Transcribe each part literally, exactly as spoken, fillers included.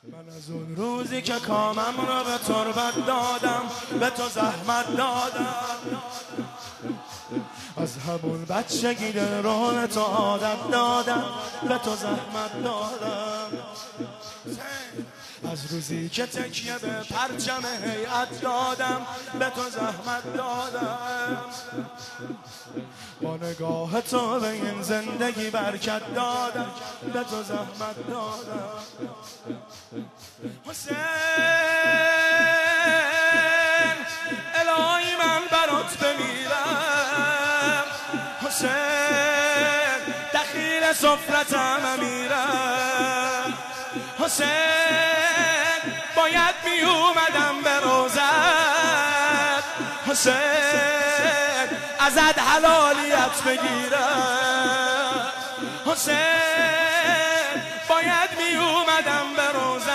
من از اون روزی که کامم رو به تربت دادم، به تو زحمت دادم، از همون بچگی دل رو تو عادت دادم، به تو زحمت دادم. از روزی که تکیه به پرچم هیئت دادم، به تو زحمت دادم. با نگاه تو به این زندگی برکت دادم، به تو زحمت دادم. حسین الهی من برات بمیرم، حسین دخیل سفرتم امیرم، حسین باید می اومدم به روزت، حسین ازت حلالیت بگیرم، حسین باید می اومدم به روزت،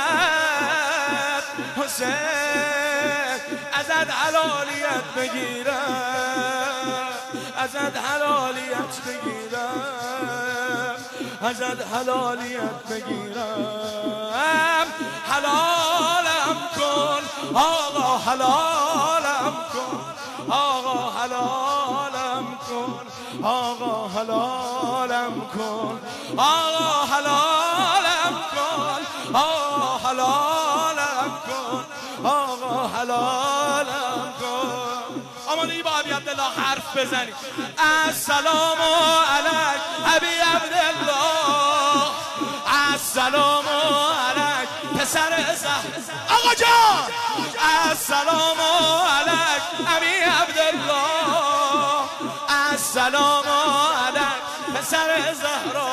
حسین ازت حلالیت بگیرم، ازت حلالیت بگیرم، ازت حلالیت بگیرم. حلالم کن آقا، حلالم کن آقا، حلالم کن آقا، حلالم کن آقا، حلالم کن آقا، حلالم کن آقا، حلالم کن. آماده با ابی عبدالله حرف بزنی. السلام علیک ابی عبدالله، السلام علیک پسر زهر. آقا جان السلام علیک ابی عبدالله، السلام علیک پسر زهرا،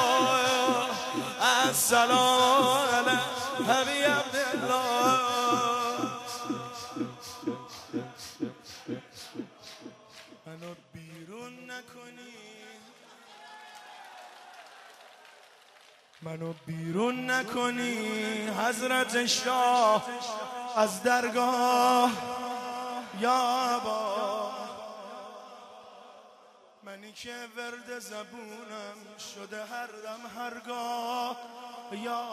السلام علیک ابی عبدالله. منو بیرون نکنی، منو بیرون نکنی حضرت شاه از درگاه یا با. منی که ورد زبونم شده هر دم هرگاه یا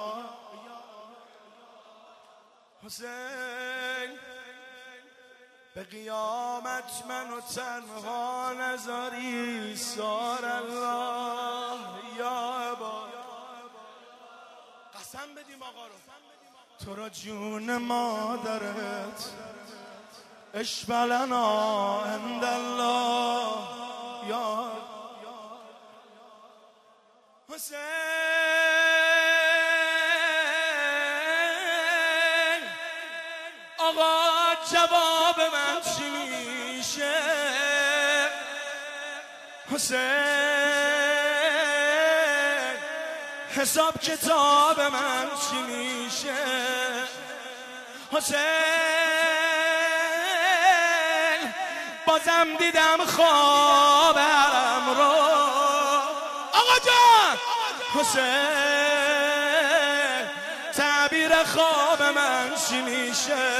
حسین، به قیامت منو تنها نذاری سار الله یا با. قسم بدیم آقا رو تو را جون مادرت اشبلنا عند الله یا حسین. آقا جواب من چی میشه حسین؟ حساب کتاب من چی میشه حسین؟ بازم دیدم خواب حرم رو آقا جان حسین، تعبیر خواب من چی میشه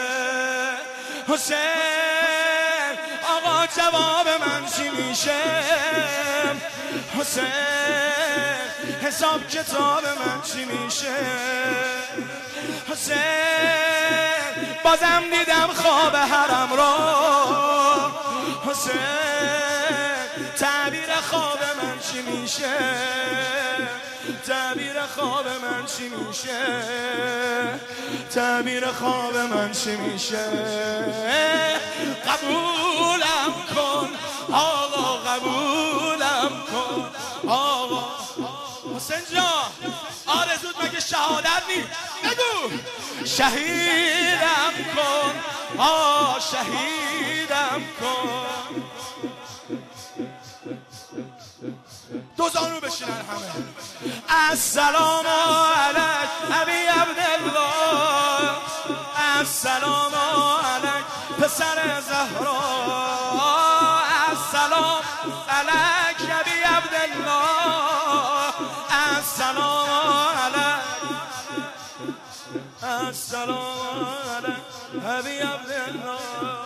حسین؟ آقا جواب من چی میشه حسین؟ حساب کتاب من چی میشه حسین؟ بازم دیدم خواب حرم رو حسین، تعبیر خواب من چی میشه؟ تعبیر خواب من چی میشه؟ تعبیر خواب من چی میشه؟ قبولم کن آقا، قبولم کن آقا. حسین جان آرزوت مگه شهادت نی؟ بگو شهیدم کن آ، شهیدم کن. دو زانو بشینن همه. السلام علیک ابی عبدالله، السلام علیک پسر زهرا، السلام علیک ابی عبدالله، السلام علیک، السلام علیک ابی عبدالله.